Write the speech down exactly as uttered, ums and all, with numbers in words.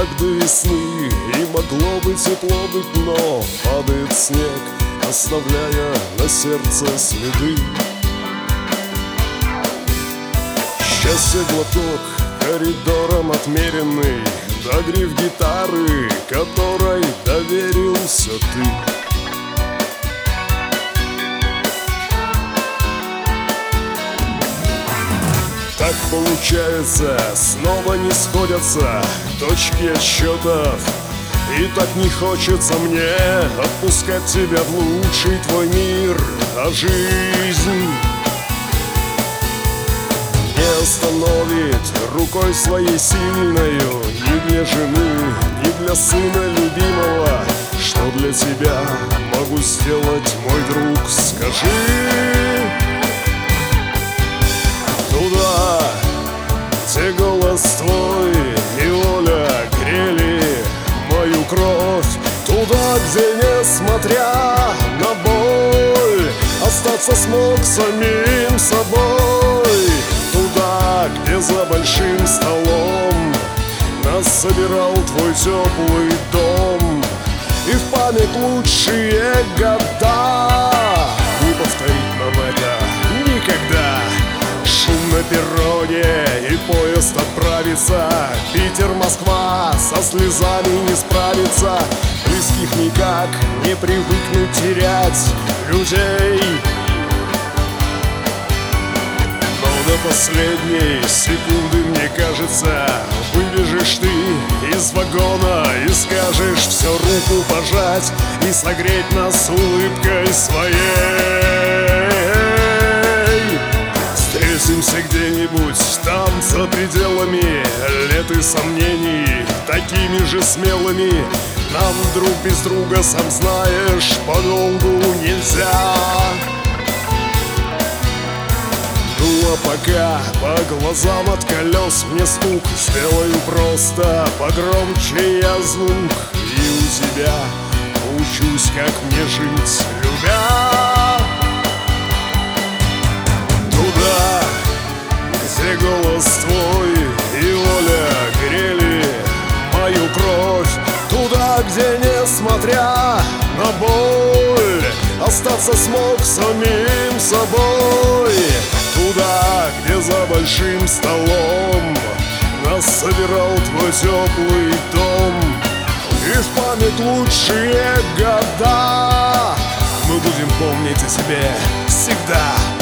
как до весны, и могло бы тепло быть, но падает снег, оставляя на сердце следы. Счастье глоток коридором отмеренный, до гриф гитары, которой доверился ты. Так получается, снова не сходятся точки отсчетов, и так не хочется мне отпускать тебя в лучший твой мир. А жизнь не остановит рукой своей сильною ни для жены, ни для сына любимого. Что для тебя могу сделать, мой друг, скажи. Туда, где голос твой и воля грели мою кровь, туда, где, несмотря на боль, остаться смог самим собой. Туда, где за большим столом нас собирал твой теплый дом, и в память лучшие года не повторить нам это никогда. Шум на перроне, и поезд отправится. Питер-Москва со слезами не справится. Близких никак не привыкнуть терять людей. Но до последней секунды, мне кажется, выбежишь ты из вагона и скажешь все руку пожать и согреть нас улыбкой своей. Встретимся где-нибудь там, за пределами лет и сомнений, такими же смелыми. Нам друг без друга, сам знаешь, подолгу нельзя. Ну а пока по глазам от колес мне стук, сделаю просто погромче я звук, и у тебя научусь, как мне жить, любя. Туда, где голос твой и воля грели мою кровь, туда, где, несмотря на боль, остаться смог самим собой. Туда, где за большим столом нас собирал твой теплый дом, и в память лучшие года мы будем помнить о тебе всегда.